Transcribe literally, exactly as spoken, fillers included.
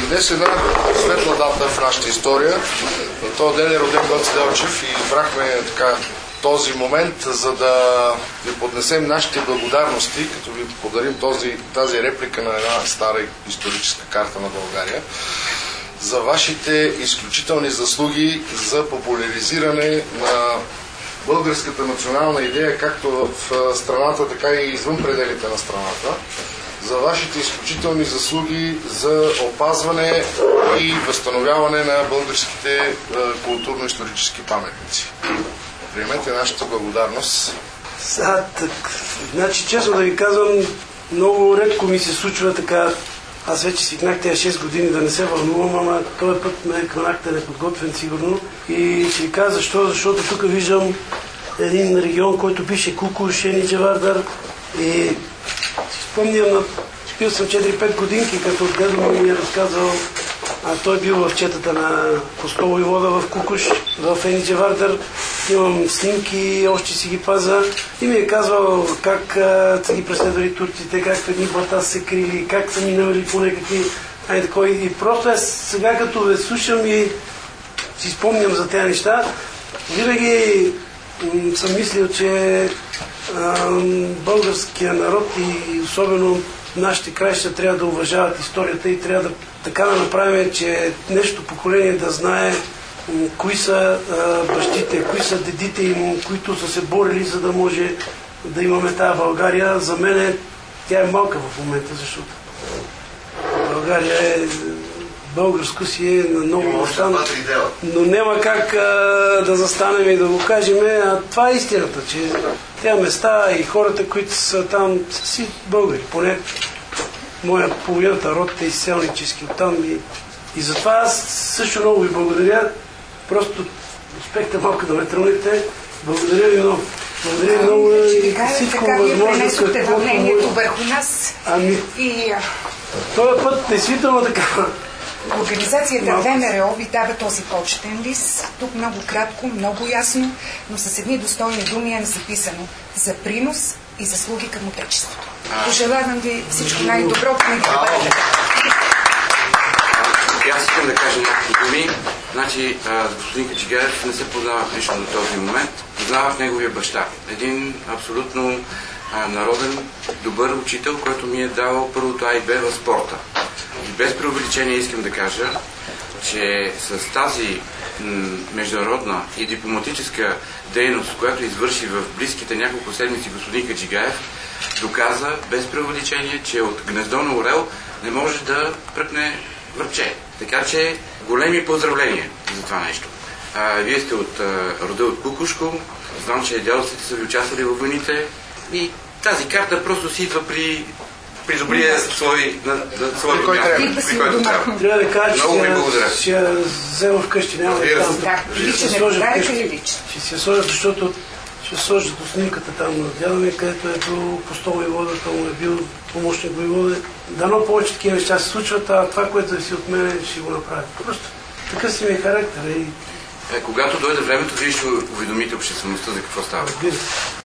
Днес е една светла дата в нашата история. На този ден е роден Гоце Делчев и избрахме така този момент, за да ви поднесем нашите благодарности, като ви подарим този, тази реплика на една стара историческа карта на България, за вашите изключителни заслуги за популяризиране на българската национална идея, както в страната, така и извън пределите на страната, за вашите изключителни заслуги за опазване и възстановяване на българските е, културно-исторически паметници. Приемете нашата благодарност. А, так, значи, честно да ви казвам, много редко ми се случва така. Аз вече свикнах тези шест години да не се вълнувам, ама този път ме хванахте неподготвен сигурно. И ще ви кажа защо, защото тук виждам един регион, който пише Кукуш, Ениче Вардар. И си спомням, бил съм четири-пет годинки, като от дедо ми е разказвал, а той бил в четата на Костол войвода в Кукуш, в Ениче Вардар. Имам снимки, още си ги паза. И ми е казвал как а, са ги преследвали турците, как в едни блата се крили, как са минали по някакви... Ай, такова. И просто аз сега като ви слушам и си спомням за тези неща, винаги м- съм мислил, че а, българския народ и особено нашите краища трябва да уважават историята и трябва да така да направим, че нещо поколение да знае кои са а, бащите, кои са дедите им, които са се борили, за да може да имаме тази България. За мен тя е малка в момента, защото България е българско си е на много места, но няма как а, да застанем и да го кажем, а това е истината, че тези места и хората, които са там, са си българи, поне моя половината род е изселнически оттам и, и затова аз също много ви благодаря. Просто успехте малко да ме тръгнете. Благодаря ви много. Благодаря ви много и всичко възможно. Така вие вълнението върху нас. Ами, и... този път действително така. Организацията ВМРО ви дава този почетен лист. Тук много кратко, много ясно, но с едни достойни думи е записано за принос и заслуги към Отечеството. Пожелавам ви всичко най-добро, да бъде така. Аз искам да кажа някакви думи. Значи, с господин Хаджигеров не се познавах лично до този момент. Познавах неговия баща. Един абсолютно а, народен, добър учител, който ми е давал първото А и Б в спорта. И без преувеличение искам да кажа, че с тази м- международна и дипломатическа дейност, която извърши в близките няколко седмици господин Хаджигеров, доказа без преувеличение, че от гнездо на орел не може да пръкне връбче. Така че големи поздравления за това нещо. А, вие сте от а, рода от Кукушко, знам, че дядовците са ви участвали във войните и тази карта просто си идва при, при добрия свой, на, на своето място, при който трябва. Трябва да кажа, много ви благодаря. Ще я взема вкъщи, няма да там. Ще се сложа вкъщи. Ще се сложа, защото ще сложа до снимката там на дядо ми, където е бил Костол войвода, той му е бил помощник войвода. Дано повече такива неща се случват, а това, което зависи от мен, ще го направя. Просто такъв си ми е характер. И... Е, когато дойде времето, вие ще уведомите обществеността за какво става.